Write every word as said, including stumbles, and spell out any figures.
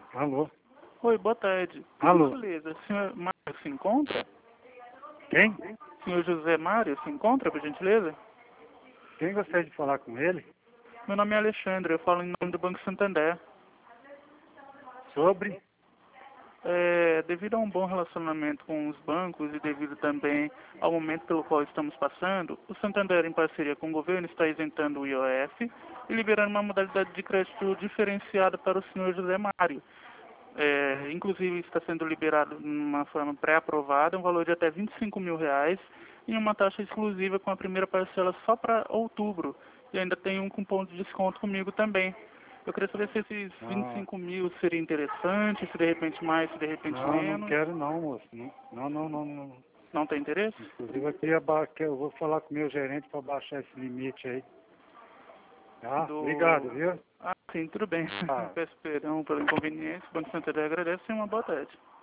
Alô? Oi, boa tarde. Alô? Beleza, o senhor Mário se encontra? Quem? O senhor José Mário se encontra, por gentileza? Quem gostaria de falar com ele? Meu nome é Alexandre, eu falo em nome do Banco Santander. Sobre? É, devido a um bom relacionamento com os bancos e devido também ao momento pelo qual estamos passando, o Santander, em parceria com o governo, está isentando o I O F e liberando uma modalidade de crédito diferenciada para o senhor José Mário. É, inclusive está sendo liberado de uma forma pré-aprovada um valor de até vinte e cinco mil reais e uma taxa exclusiva com a primeira parcela só para outubro. E ainda tem um cupom de desconto comigo também. Eu queria saber se esses vinte e Ah, cinco mil seria interessante, se de repente mais, se de repente não, não menos. quero não, moço. Não, não, não, não. não. Não tem interesse? Inclusive eu, queria ba- que eu vou falar com o meu gerente para baixar esse limite aí. Tá? Obrigado, Do... viu? Ah, sim, tudo bem. Ah. Peço perdão pela inconveniência. O Banco Santander agradece e uma boa tarde.